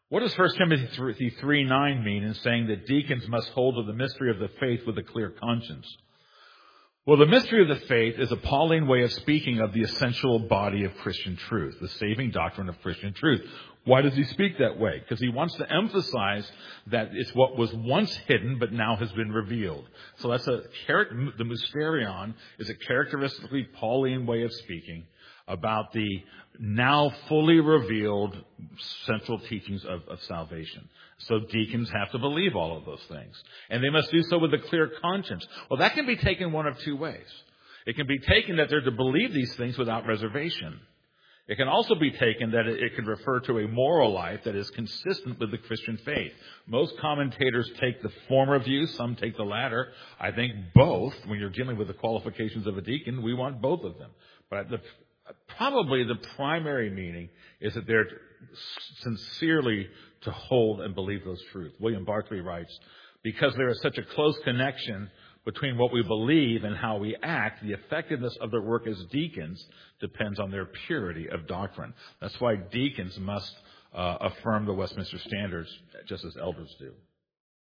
What does 1 Timothy 3:9 mean in saying that deacons must hold to the mystery of the faith with a clear conscience? Well, the mystery of the faith is a Pauline way of speaking of the essential body of Christian truth, the saving doctrine of Christian truth. Why does he speak that way? Because he wants to emphasize that it's what was once hidden but now has been revealed. So that's the mysterion is a characteristically Pauline way of speaking about the now fully revealed central teachings of salvation. So deacons have to believe all of those things. And they must do so with a clear conscience. Well, that can be taken one of two ways. It can be taken that they're to believe these things without reservation. It can also be taken that it can refer to a moral life that is consistent with the Christian faith. Most commentators take the former view, some take the latter. I think both, when you're dealing with the qualifications of a deacon, we want both of them. But probably the primary meaning is that they're sincerely to hold and believe those truths. William Barclay writes, because there is such a close connection between what we believe and how we act, the effectiveness of their work as deacons depends on their purity of doctrine. That's why deacons must affirm the Westminster Standards just as elders do.